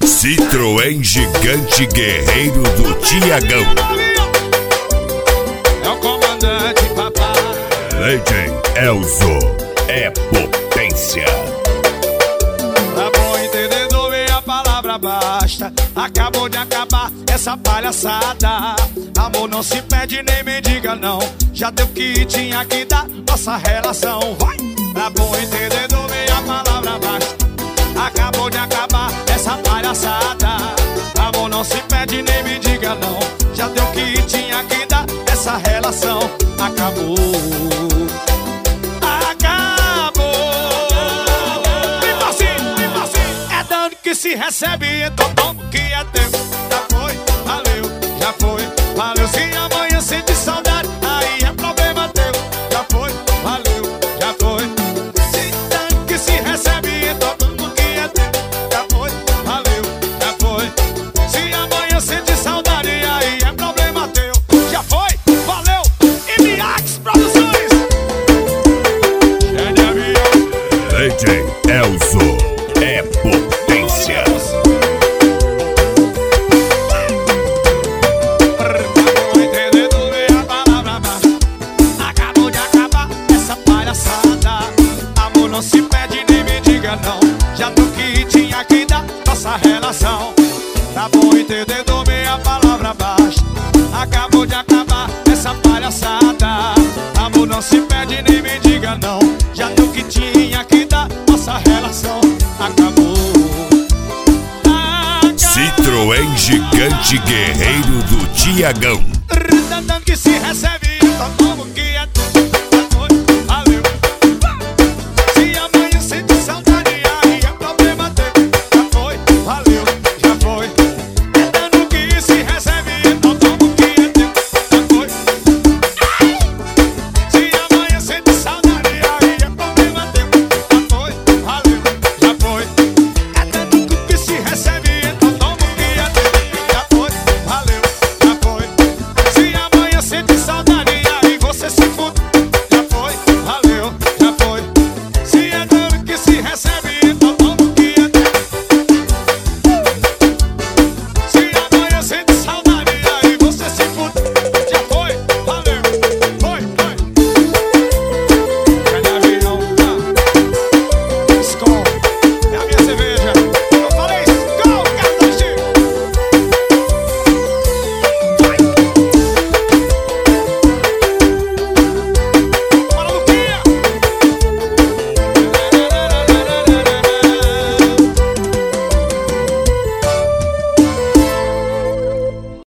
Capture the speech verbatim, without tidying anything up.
Citroën Gigante Guerreiro do Tiagão. É o comandante, papai. Legend Elzo é potência. Pra bom entendedor, meia palavra basta. Acabou de acabar essa palhaçada. Amor não se pede nem mendiga não. Já deu o que tinha que dar, nossa relação. Vai! Pra bom entendedor, meia palavra basta. Acabou de acabar essa palhaçada. Amor não se pede nem me diga não. Já deu o que tinha que dar, essa relação acabou. Acabou. Tipo assim, tipo assim. É dano que se recebe, então toma o que é teu. Já foi, valeu, já foi, valeu. Se amanhã sente saudade, aí é problema teu. Já foi, valeu, já foi. Se dano que se recebe, então Legend Elzo é potência. Entendendo meia palavra baixa. Acabou de acabar essa palhaçada. Amor não se pede nem me diga não. Já do que tinha que dar, nossa relação. Tá bom entendedor, meia palavra baixa. Acabou de acabar essa palhaçada. Amor não se pede nem me diga não. Já do que tinha que dar, nossa relação acabou. Acabou. Citroën Gigante Guerreiro do Tiagão. Que se recebe, então como que é tudo.